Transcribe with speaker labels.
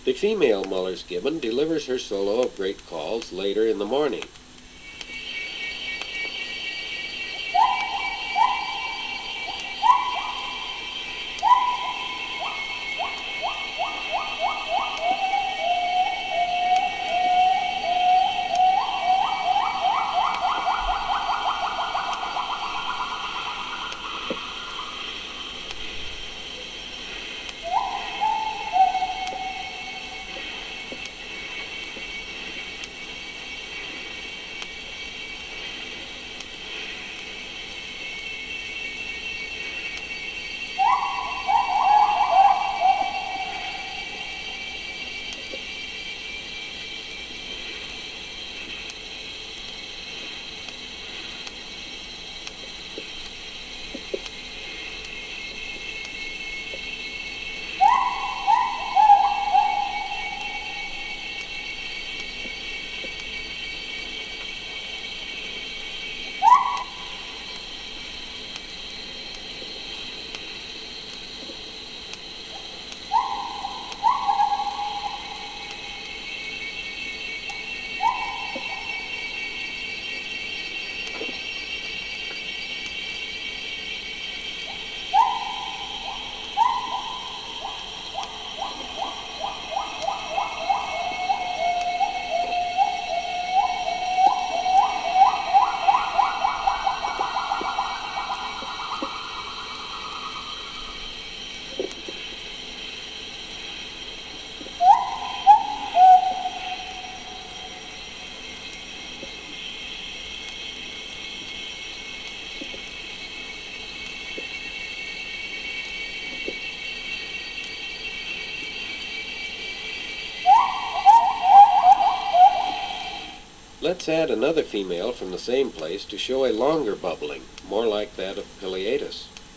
Speaker 1: The female Muller's gibbon delivers her solo of great calls later in the morning. Let's add another female from the same place to show a longer bubbling, more like that of Pileatus.